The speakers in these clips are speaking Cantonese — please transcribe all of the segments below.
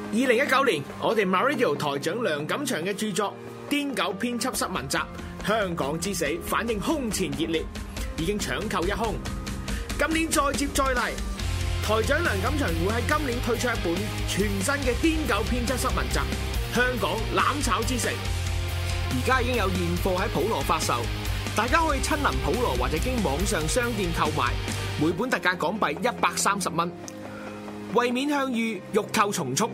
2019年，我哋 MyRadio 台長梁錦祥嘅著作《癲狗編輯室文集：香港之死》反應空前熱烈，已經搶購一空。今年再接再厲，台長梁錦祥會喺今年推出一本全新嘅《癲狗編輯室文集：香港攬炒之城》，而家已經有現貨喺普羅發售，大家可以親臨普羅或者經網上商店購買，每本特價港幣130蚊。為免向隅，欲購從速。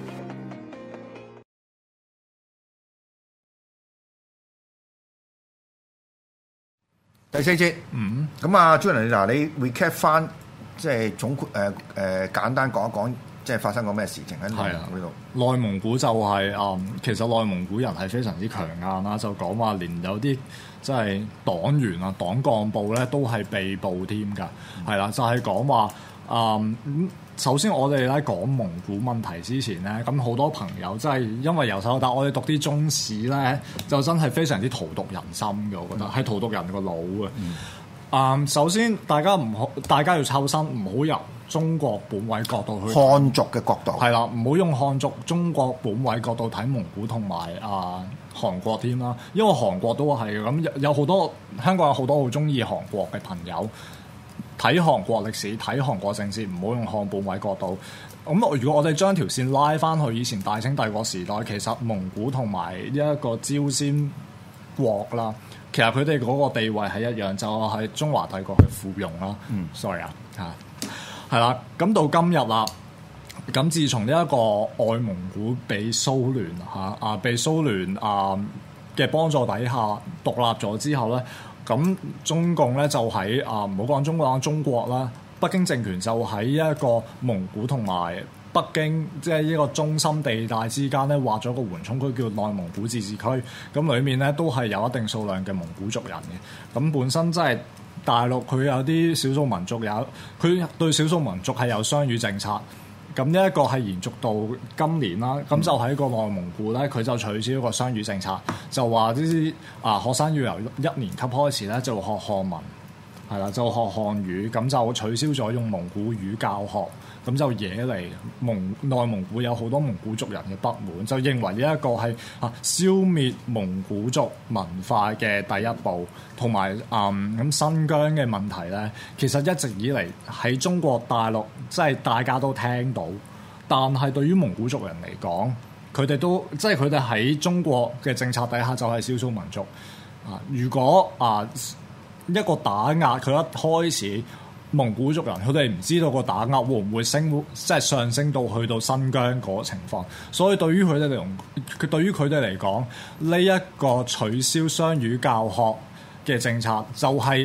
第四節，咁啊，Julian，嗱，你 recap 翻，即係總括簡單講一講，即係發生過咩事情喺內蒙古呢度？ 內蒙古就係、其實內蒙古人係非常之強硬啦，就講話連有啲即係黨員啊、黨幹部咧都係被捕添㗎，係啦，就係講話首先我哋咧講蒙古問題之前咧，咁好多朋友真係因為由細到大，我哋讀啲中史咧，就真係非常之荼毒人心嘅，我覺得係荼毒人個腦嘅。首先大家要抽身，唔好由中國本位角度去漢族嘅角度， 係啦，唔好用漢族中國本位角度睇蒙古同埋韓國添啦，因為韓國都係咁，有好多香港有好多好中意韓國嘅朋友。睇韓國歷史、睇韓國政治，唔好用漢本位角度。咁如果我哋將條線拉翻去以前大清帝國時代，其實蒙古同埋一個朝鮮國啦，其實佢哋嗰個地位係一樣，就係中華帝國嘅附庸啦。sorry 係啦。咁到今日啦，咁自從呢一個外蒙古被蘇聯被蘇聯嘅幫助底下獨立咗之後咧。咁中共咧就喺唔好講中國，講中國啦，北京政權就喺一個蒙古同埋北京即係呢個中心地帶之間咧劃咗個緩衝區，叫內蒙古自治區。咁裏面咧都係有一定數量嘅蒙古族人嘅。咁本身即係大陸佢有啲少數民族佢對少數民族係有雙語政策。咁呢一個係延續到今年啦，咁就喺個內蒙古咧，佢就取消一個雙語政策，就話啲學生要由1年級開始咧就學漢文，係啦，就學漢語，咁就取消咗用蒙古語教學，咁就惹嚟內蒙古有好多蒙古族人嘅不滿，就認為呢一個係消滅蒙古族文化嘅第一步，同埋咁新疆嘅問題咧，其實一直以嚟喺中國大陸即係大家都聽到，但係對於蒙古族人嚟講，佢哋都即係佢哋喺中國嘅政策底下就係少數民族如果一個打壓佢一開始，蒙古族人佢哋唔知道個打壓會唔會即係上升到去到新疆嗰個情況，所以對於佢哋嚟講，呢一個取消雙語教學嘅政策就係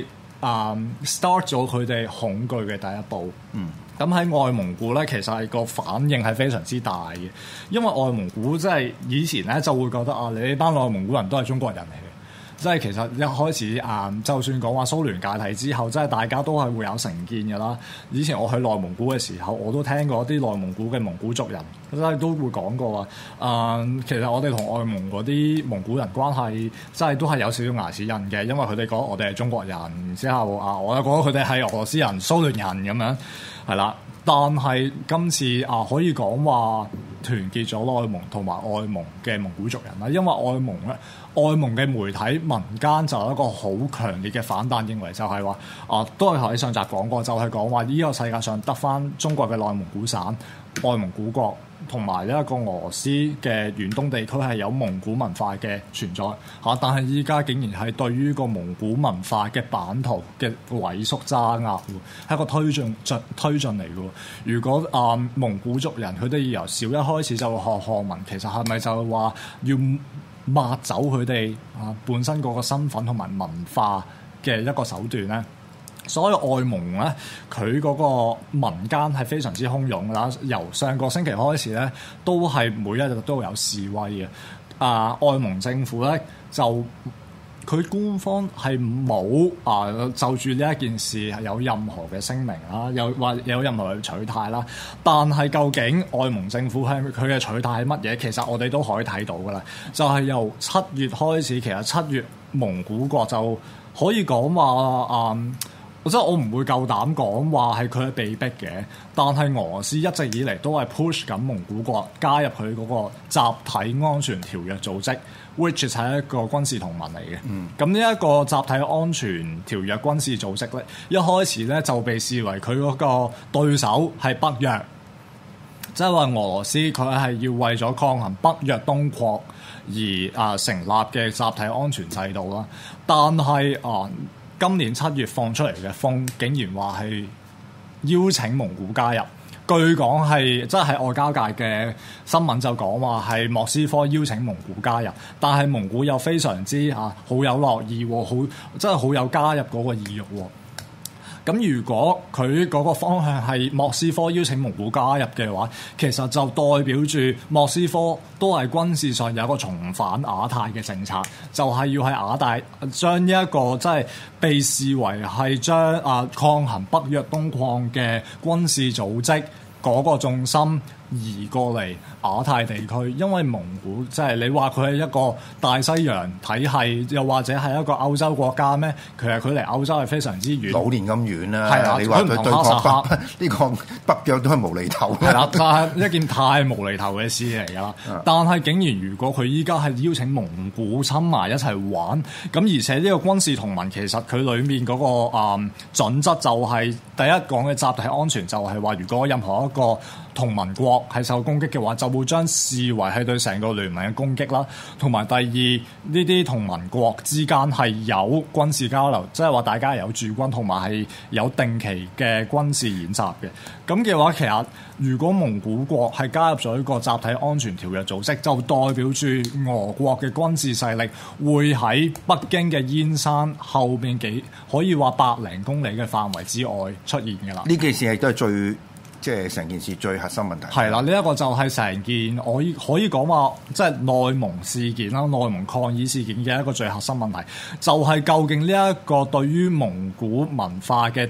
start 咗佢哋恐懼嘅第一步。咁喺外蒙古咧，其實係個反應係非常之大嘅，因為外蒙古即係以前咧就會覺得你呢班內蒙古人都係中國人嚟嘅。即係其實一開始就算講話蘇聯解體之後，即係大家都係會有成見㗎啦。以前我去內蒙古嘅時候，我都聽過啲內蒙古嘅蒙古族人，即係都會講過話其實我哋同外蒙嗰啲蒙古人關係，即係都係有少少牙齒印嘅，因為佢哋講我哋係中國人，之後我又講佢哋係俄羅斯人、蘇聯人咁樣，係啦。但係今次可以講話團結咗內蒙同埋外蒙嘅蒙古族人啦，因為外蒙嘅媒體民間就有一個好強烈嘅反彈，認為就係話都係喺上集講過，就係講話呢個世界上得返中國嘅內蒙古省、外蒙古國同埋一個俄羅斯嘅遠東地區係有蒙古文化嘅存在但係依家竟然係對於個蒙古文化嘅版圖嘅萎縮揸壓，係一個推進嚟嘅。如果蒙古族人佢哋由小一開始就學漢文，其實係咪就係話要抹走佢哋本身嗰個身份同埋文化嘅一個手段咧？所以外蒙咧，佢嗰個民間係非常之洶湧啦。由上個星期開始咧，都係每一日都有示威嘅。外蒙政府咧就佢官方係冇就住呢一件事有任何嘅聲明啦，有任何嘅取態啦。但係究竟外蒙政府佢嘅取態係乜嘢？其實我哋都可以睇到噶啦，就係由7月開始，其實7月蒙古國就可以講話即係我唔會夠膽講話係佢係被逼嘅，但係俄羅斯一直以嚟都係 push 緊蒙古國加入佢嗰個集體安全條約組織 ，which 係一個軍事同盟嚟嘅。咁呢一個集體安全條約軍事組織咧，一開始咧就被視為佢嗰個對手係北約，即係話俄羅斯佢係要為咗抗衡北約東擴而成立嘅集體安全制度啦。但係今年7月放出嚟嘅風，竟然話係邀請蒙古加入。據講係即係外交界嘅新聞就講話係莫斯科邀請蒙古加入，但係蒙古又非常之好有樂意，好真係好有加入嗰個意欲。咁如果佢嗰個方向係莫斯科邀請蒙古加入嘅話，其實就代表住莫斯科都係軍事上有一個重返亞太嘅政策，就係要喺亞太將呢一個即係被視為係將抗衡北約東擴嘅軍事組織嗰個重心移過嚟亞太地區，因為蒙古即係你話佢係一個大西洋體系，又或者係一個歐洲國家咩？其實佢離歐洲係非常之遠， 老年咁遠啦。 係啦， 你話佢對抗呢個北約都係無厘頭。 係啦，但係一件太無厘頭嘅事嚟㗎啦。但係竟然如果佢依家係邀請蒙古親埋一齊玩，咁而且呢個軍事同盟其實佢裡面嗰個準則就係第一講嘅集體安全，就係話如果任何一個同盟國係受攻擊嘅話，就會將視為係對成個聯盟嘅攻擊啦。同埋第二，呢啲同盟國之間係有軍事交流，即係話大家有駐軍同埋係有定期嘅軍事演習嘅。咁嘅話，其實如果蒙古國係加入咗一個集體安全條約組織，就代表住俄國嘅軍事勢力會喺北京嘅燕山後邊可以話100零公里嘅範圍之外出現㗎啦。 呢件事係都係最即係成件事最核心問題。 係啦，呢一個就係成件我可以講話，即係內蒙事件啦，內蒙抗議事件嘅一個最核心問題，就係究竟呢一個對於蒙古文化嘅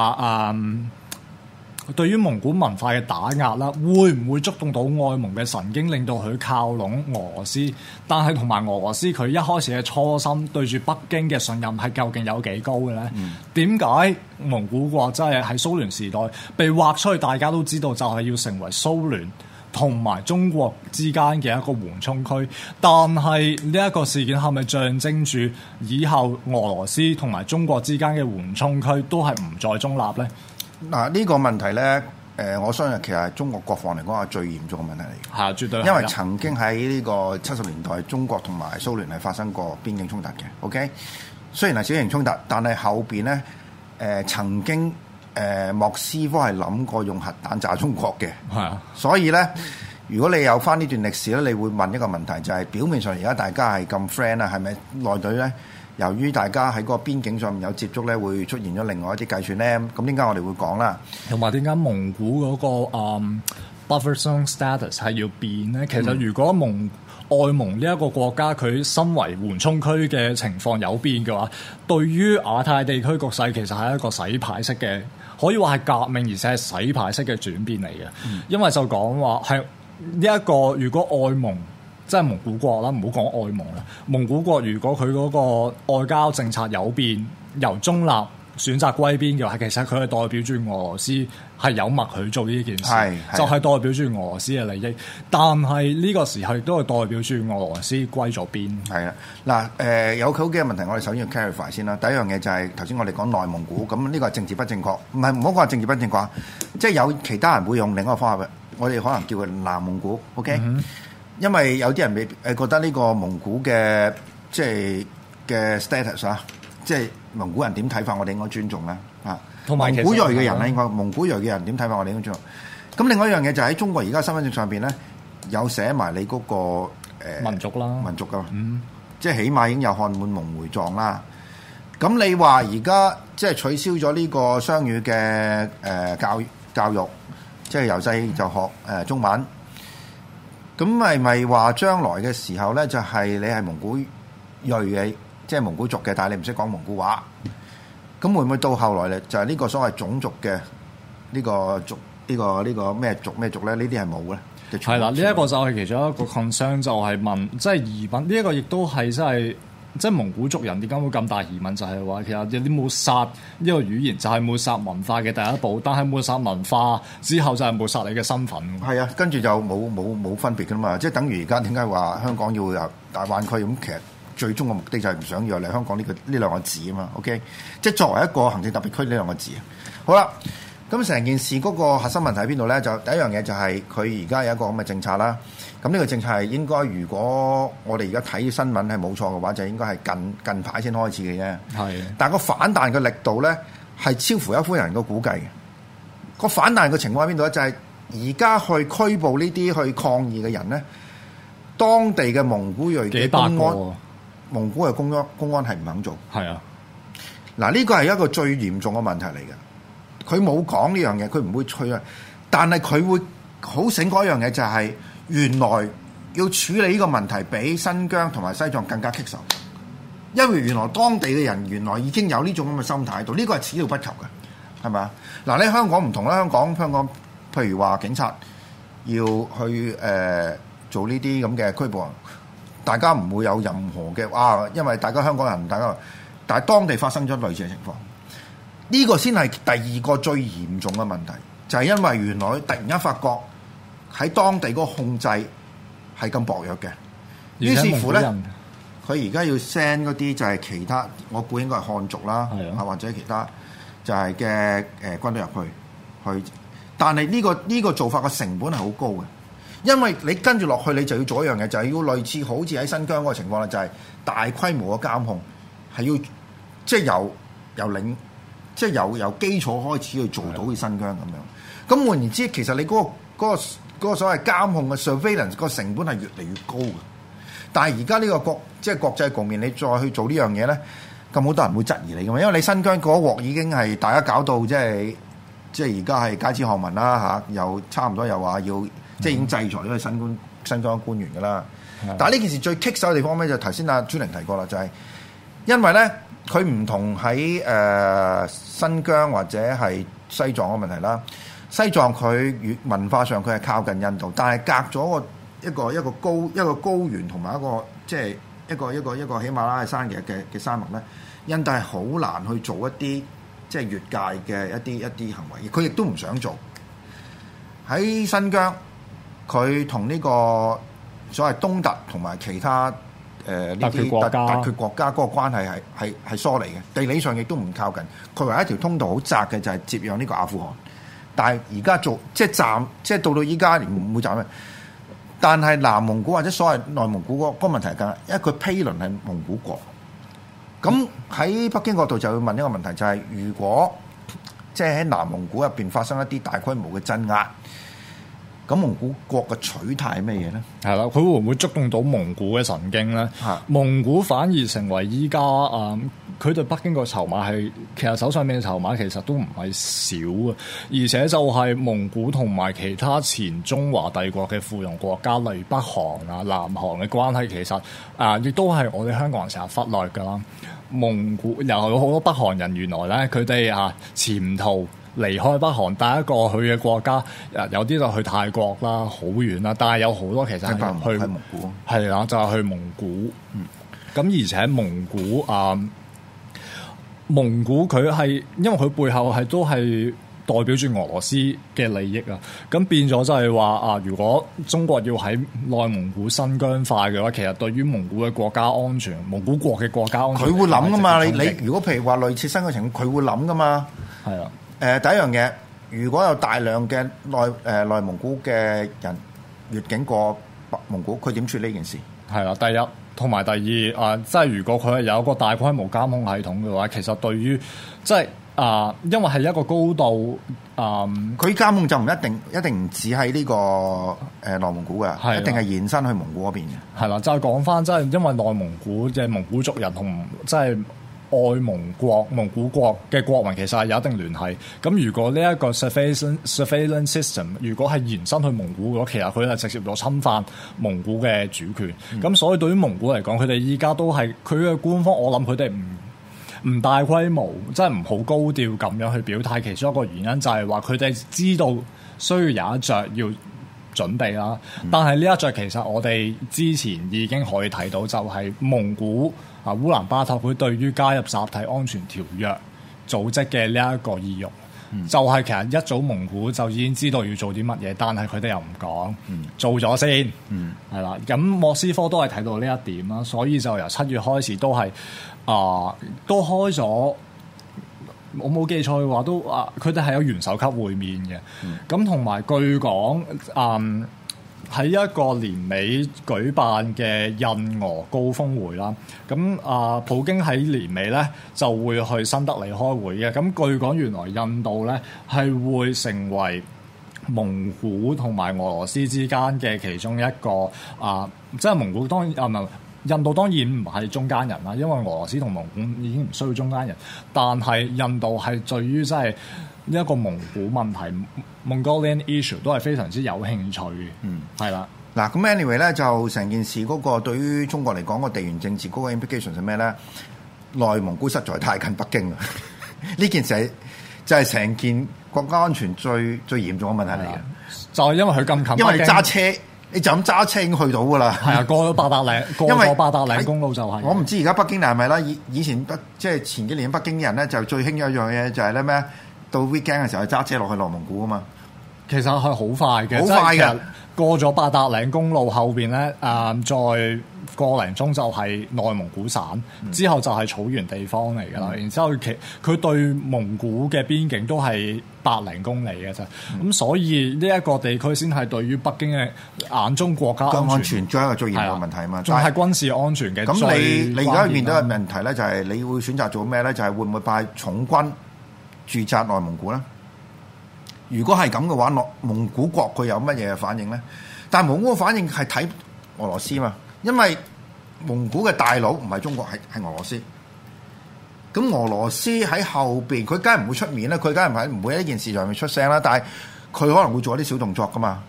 對於蒙古文化嘅打壓啦，會唔會觸動到外蒙嘅神經，令到佢靠攏俄羅斯？但係同埋俄羅斯佢一開始嘅初心對住北京嘅信任係究竟有幾高嘅咧？點解蒙古國真係喺蘇聯時代被劃出去？大家都知道就係要成為蘇聯同埋中國之間嘅一個緩衝區，但係呢一個事件係咪象徵住以後俄羅斯同埋中國之間嘅緩衝區都係唔再中立咧？ 嗱，呢個問題咧，我相信其實係中國國防嚟講係最嚴重嘅問題嚟嘅。 係，絕對係。 因為曾經喺呢個70年代，中國同埋蘇聯係發生過邊境衝突嘅。OK，雖然係小型衝突，但係後邊咧，曾經莫斯科係諗過用核彈炸中國嘅。係啊，所以咧，如果你有翻呢段歷史咧，你會問一個問題，就係表面上而家大家係咁 friend 啊，係咪內隊咧？由於大家喺個邊境上面有接觸咧，會出現咗另外一啲計算咧。咁點解我哋會講啦？同埋點解蒙古嗰個 buffer zone status 係要變咧？其實如果外蒙呢一個國家佢身為緩衝區嘅情況有變嘅話，對於亞太地區局勢其實係一個洗牌式嘅，可以話係革命，而且係洗牌式嘅轉變嚟嘅。因為就講話係呢一個，如果外蒙即係蒙古國啦，唔好講外蒙啦。蒙古國如果佢嗰個外交政策有變，由中立選擇歸邊嘅話，其實佢係代表住俄羅斯係有默去做呢件事，就係代表住俄羅斯嘅利益。但係呢個時候亦都係代表住俄羅斯歸咗邊。係啊， 嗱有好幾個問題，我哋首先要 clarify 先啦。第一樣嘢就係頭先我哋講內蒙古，咁呢個係政治不正確，唔好講政治不正確，即係有其他人會用另一個方法，我哋可能叫佢南蒙古。OK。因為有啲人未覺得呢個蒙古嘅即係嘅 status 啊，即係蒙古人點睇法，我哋應該尊重啦啊。同埋蒙古裔嘅人咧，應該蒙古裔嘅人點睇法，我哋應該尊重。咁另外一樣嘢就喺中國而家身份證上邊咧，有寫埋你嗰個民族啦，民族噶，即係起碼已經有漢滿蒙回藏啦。咁你話而家即係取消咗呢個雙語嘅教育，即係由細就學中文。咁係咪話將來嘅時候咧，就係你係蒙古裔嘅，即係蒙古族嘅，但係你唔識講蒙古話，咁會唔會到後來咧，就係呢個所謂種族嘅呢個族，呢個咩族咩族咧？呢啲係冇咧？係啦，呢一個就係其中一個 concern，就係問，即係疑問。呢一個亦都係真係即係蒙古族人點解會咁大疑問？就係話其實有啲抹殺呢個語言就係抹殺文化嘅第一步，但係抹殺文化之後就係抹殺你嘅身份。 係啊，跟住就冇分別噶嘛，即係等於而家點解話香港要有大灣區咁，其實最終嘅目的就係唔想要嚟香港呢兩個字啊嘛。OK， 即係作為一個行政特別區呢兩個字。好啦，咁成件事嗰個核心問題喺邊度咧？就第一樣嘢就係佢而家有一個咁嘅政策啦。咁呢個政策係應該，如果我哋而家睇新聞係冇錯嘅話，就應該係近排先開始嘅啫。係，但係個反彈嘅力度咧係超乎一般人嘅估計嘅。個反彈嘅情況喺邊度咧？就係而家去拘捕呢啲去抗議嘅人咧，當地嘅蒙古裔嘅公安，蒙古嘅公安係唔肯做。係啊，嗱呢個係一個最嚴重嘅問題嚟嘅。佢冇講呢樣嘢，佢唔會吹啊，但係佢會好醒嗰樣嘢就係、是。原來要處理呢個問題比新疆同埋西藏更加棘手，因為原來當地嘅人原來已經有呢種咁嘅心態喺度，呢個係始料不及嘅，係咪啊？嗱，你香港唔同啦，香港譬如話警察要去做呢啲咁嘅拘捕，大家唔會有任何嘅因為大家香港人，但係當地發生咗類似嘅情況，呢個先係第二個最嚴重嘅問題，就係因為原來突然間發覺。喺當地嗰個控制係咁薄弱嘅，於是乎咧，佢而家要 send 嗰啲就係其他，我估應該係漢族啦，或者其他就係嘅軍隊入去，但係呢個做法嘅成本係好高嘅，因為你跟住落去，你就要做一樣嘢，就係要類似好似喺新疆嗰個情況啦，就係大規模嘅監控，係要即係由基礎開始去做到去新疆咁樣。咁換言之，其實你嗰個所謂監控嘅 surveillance 個成本係越嚟越高嘅，但係而家呢個國際局面，你再去做呢樣嘢咧，咁好多人會質疑你㗎嘛，因為你新疆嗰鑊已經係大家搞到即係而家係街知巷聞啦嚇，又差唔多又話要即係已經制裁咗個新疆官員㗎啦。但係呢件事最棘手嘅地方咧，就頭先阿朱玲提過啦，就係因為咧佢唔同喺新疆或者係西藏嘅問題啦。西藏佢文化上佢係靠近印度，但係隔咗一個高原同埋一個即係一個喜馬拉雅山嘅山脈咧，印度係好難去做一啲即係越界嘅一啲行為，佢亦都唔想做。喺新疆，佢同呢個所謂東突同埋其他呢啲特缺國家嗰個關係係疏離嘅，地理上亦都唔靠近。佢唯一一條通道好窄嘅就係接壤呢個阿富汗。但係而家做即係到依家唔會站嘅，但係南蒙古或者所謂內蒙古嗰個問題係咁，因為佢毗鄰係蒙古國。咁喺北京角度就會問一個問題，就係如果即係喺南蒙古入邊發生一啲大規模嘅鎮壓，咁蒙古國嘅取態係咩嘢咧？ 係啦，佢會唔會觸動到蒙古嘅神經咧？蒙古反而成為依家佢對北京個籌碼係其實手上面嘅籌碼其實都唔係少啊，而且就係蒙古同埋其他前中華帝國嘅附庸國家，例如北韓啊、南韓嘅關係，其實亦都係我哋香港人成日忽略㗎啦。蒙古又有好多北韓人，原來咧佢哋潛逃離開北韓，第一個去嘅國家有啲就去泰國啦，好遠啦，但係有好多其實係去蒙古，係啦，就係去蒙古。咁而且蒙古佢係因為佢背後係都係代表住俄羅斯嘅利益啊，咁變咗就係話如果中國要喺內蒙古新疆化嘅話，其實對於蒙古嘅國家安全，蒙古國嘅國家安全，佢會諗噶嘛？你如果譬如話類似新疆情況，佢會諗噶嘛？係啊。第一樣嘢，如果有大量嘅內蒙古嘅人越境過蒙古，佢點處理呢件事？係啦，第一。同埋第二即係如果佢係有一個大規模監控系統嘅話，其實對於即係因為係一個高度佢監控就唔一定唔止喺呢個內蒙古嘅，一定係延伸去蒙古嗰邊嘅。係啦，就係講翻即係因為內蒙古嘅蒙古族人同即係外蒙古國嘅國民其實係有一定聯繫。咁如果呢一個 surveillance system 如果係延伸去蒙古嘅話，其實佢係直接咗侵犯蒙古嘅主權。咁所以對於蒙古嚟講，佢哋依家都係佢嘅官方，我諗佢哋唔大規模，即係唔好高調咁樣去表態。其中一個原因就係話佢哋知道需要有一著要準備啦。但係呢一著其實我哋之前已經可以睇到，就係蒙古烏蘭巴托佢對於加入集體安全條約組織嘅呢一個意欲。就係其實一早蒙古就已經知道要做啲乜嘢，但係佢哋又唔講，做咗先，係啦。咁莫斯科都係睇到呢一點啦，所以就由7月開始都係都開咗，我冇記錯嘅話都佢哋係有元首級會面嘅。咁同埋據講喺一個年尾舉辦嘅印俄高峰會啦，咁普京喺年尾咧就會去新德里開會嘅。咁據講原來印度咧係會成為蒙古同埋俄羅斯之間嘅其中一個即係蒙古當然唔係印度當然唔係中間人啦，因為俄羅斯同蒙古已經唔需要中間人，但係印度係對於即係呢一個蒙古問題 Mongolian issue 都係非常之有興趣嘅，係啦。 嗱咁 anyway 咧就成件事嗰個對於中國嚟講個地緣政治嗰個 implication 係咩咧？內蒙古實在太近北京啦，呢件事就係成件國家安全最嚴重嘅問題嚟嘅， 就係因為佢咁近， 因為你揸車。你就咁揸車已經去到㗎啦， 係啊，過咗八達嶺，過咗八達嶺公路就係。 我唔知而家北京係咪啦，以前即係前幾年北京啲人咧就最興一樣嘢就係咧咩？到 weekend 嘅時候揸車落去內蒙古啊嘛。其實係好快嘅，好快嘅。過咗八達嶺公路後邊咧，再個零鐘就係內蒙古省，之後就係草原地方嚟㗎啦。然之後佢對蒙古嘅邊境都係100零公里嘅啫。咁所以呢一個地區先係對於北京嘅眼中國家安全最一個最嚴重嘅問題啊嘛。仲係軍事安全嘅。咁你而家面對嘅問題咧，就係你會選擇做咩咧？就係會唔會派重軍駐紮內蒙古咧？如果係咁嘅話，蒙古國佢有乜嘢嘅反應咧？但係蒙古嘅反應係睇俄羅斯嘛，因為蒙古嘅大佬唔係中國，係俄羅斯。咁俄羅斯喺後邊，佢梗係唔會出面啦，佢梗係唔會喺呢件事上面出聲啦。但係佢可能會做一啲小動作噶嘛。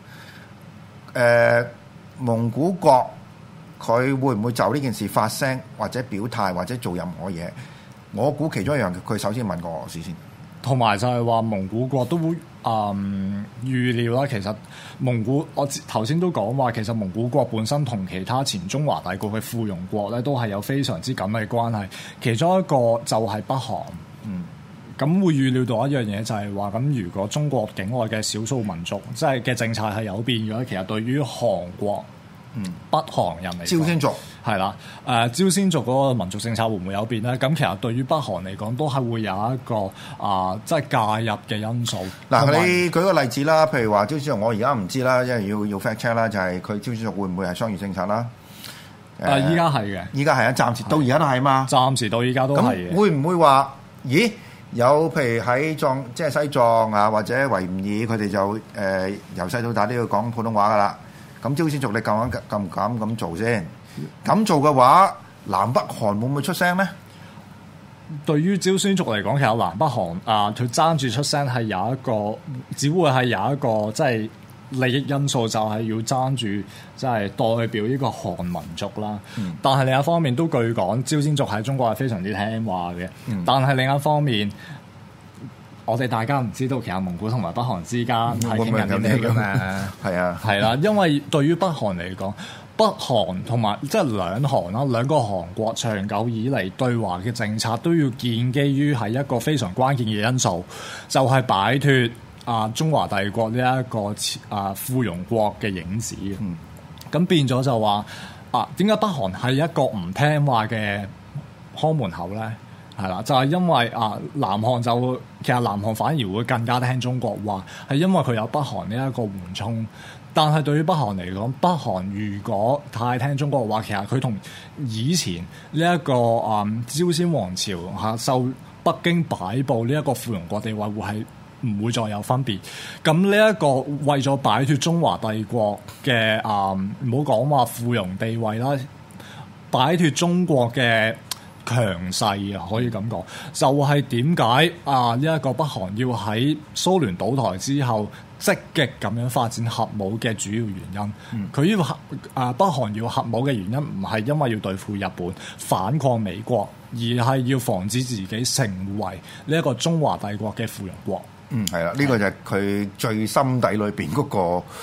蒙古國佢會唔會就呢件事發聲，或者表態，或者做任何嘢？我估其中一樣，佢首先問過俄羅斯先。同埋就係話蒙古國都會預料啦，其實蒙古我頭先都講話，其實蒙古國本身同其他前中華帝國嘅附庸國咧，都係有非常之緊密嘅關係。其中一個就係北韓，咁會預料到一樣嘢就係話，咁如果中國境外嘅少數民族即係嘅政策係有變咗，其實對於韓國、北韓人嚟講，朝鮮族係啦，朝鮮族嗰個民族政策會唔會有變咧？咁其實對於北韓嚟講，都係會有一個即係介入嘅因素。嗱，你舉個例子啦，譬如話朝鮮族，我而家唔知啦，因為要 fact check 啦，就係佢朝鮮族會唔會係雙語政策啦？依家係嘅，依家係啊，暫時到而家都係嘛，暫時到依家都係嘅。會唔會話？咦，有譬如喺即係西藏啊，或者維吾爾，佢哋就由細到大都要講普通話噶啦。咁朝鮮族你敢唔敢咁做先？咁做嘅話，南北韓會唔會出聲咧？對於朝鮮族嚟講，其實南北韓佢爭住出聲係有一個，只會係有一個即係利益因素，就係要爭住即係代表呢個韓民族啦。但係另一方面都據講，朝鮮族喺中國係非常之聽話嘅。但係另一方面，我哋大家唔知道其實蒙古同埋北韓之間係傾緊啲咩嘅嘛？係啊，係啦，因為對於北韓嚟講，北韓同埋即係兩韓啦，兩個韓國長久以嚟對華嘅政策都要建基於係一個非常關鍵嘅因素，就係擺脫中華帝國呢一個附庸國嘅影子。咁變咗就話點解北韓係一個唔聽話嘅看門口咧？係啦，就係因為南韓其實南韓反而會更加聽中國話，係因為佢有北韓呢一個緩衝。但係對於北韓嚟講，北韓如果太聽中國話，其實佢同以前呢一個朝鮮王朝受北京擺佈呢一個附庸國地位會係唔會再有分別。咁呢一個為咗擺脫中華帝國嘅唔好講話附庸地位啦，擺脫中國嘅強勢可以咁講，就係點解呢一個北韓要喺蘇聯倒台之後積極咁樣發展核武嘅主要原因。佢要北韓要核武嘅原因唔係因為要對付日本反抗美國，而係要防止自己成為呢一個中華帝國嘅附庸國。係啦，呢個就係佢最心底裏邊嗰個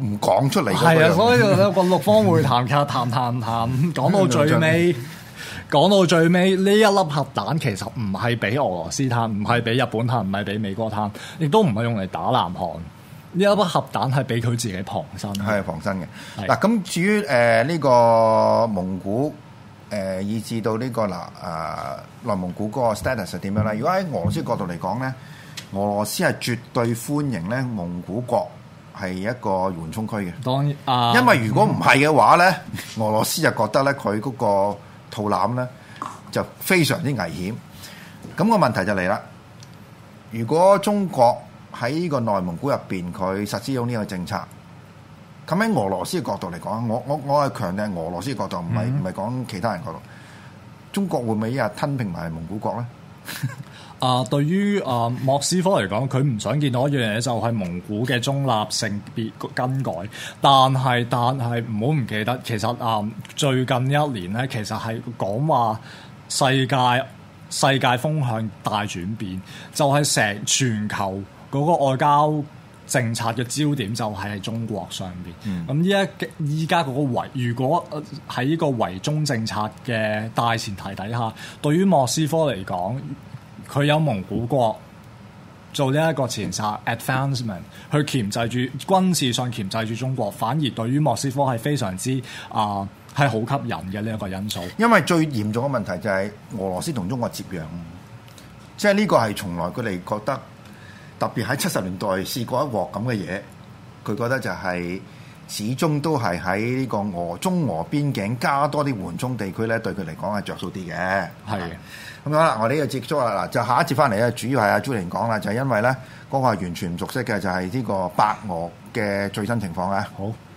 唔講出嚟。 係啊，所以個六方會談其實談講到最尾。講到最尾，呢一粒核彈其實唔係俾俄羅斯攤，唔係俾日本攤，唔係俾美國攤，亦都唔係用嚟打南韓。呢一粒核彈係俾佢自己旁身， 係旁身嘅。嗱，咁至於呢個蒙古以至到呢個內蒙古嗰個 status 係點樣咧？如果喺俄羅斯角度嚟講咧，俄羅斯係絕對歡迎咧蒙古國係一個緩衝區嘅。當然，因為如果唔係嘅話咧，俄羅斯就覺得咧佢嗰個套攬咧就非常之危險，咁個問題就嚟啦。如果中國喺呢個內蒙古入邊佢實施咗呢個政策，咁喺俄羅斯嘅角度嚟講，我係強調俄羅斯嘅角度，唔係講其他人角度。中國會唔會一日吞併埋蒙古國咧？ 對於莫斯科嚟講，佢唔想見到一樣嘢就係蒙古嘅中立性別更改，但係唔好唔記得，其實最近一年咧，其實係講話世界風向大轉變，就係成全球嗰個外交政策嘅焦點就喺中國上邊。咁依家嗰個如果喺呢個圍中政策嘅大前提底下，對於莫斯科嚟講，佢有蒙古國做呢一個前哨 advancement 去鉗制住軍事上鉗制住中國，反而對於莫斯科係非常之係好吸引嘅呢一個因素。 因為最嚴重嘅問題就係俄羅斯同中國接壤，即係呢個係從來佢哋覺得，特別喺70年代試過一鑊咁嘅嘢，佢覺得就係始終都係喺呢個中俄邊境加多啲緩衝地區咧，對佢嚟講係着數啲嘅。係嘅。咁好啦，我哋呢個接觸啦，嗱就下一節翻嚟咧，主要係阿朱玲講啦，就係因為咧嗰個係完全唔熟悉嘅，就係呢個白俄嘅最新情況啊。好。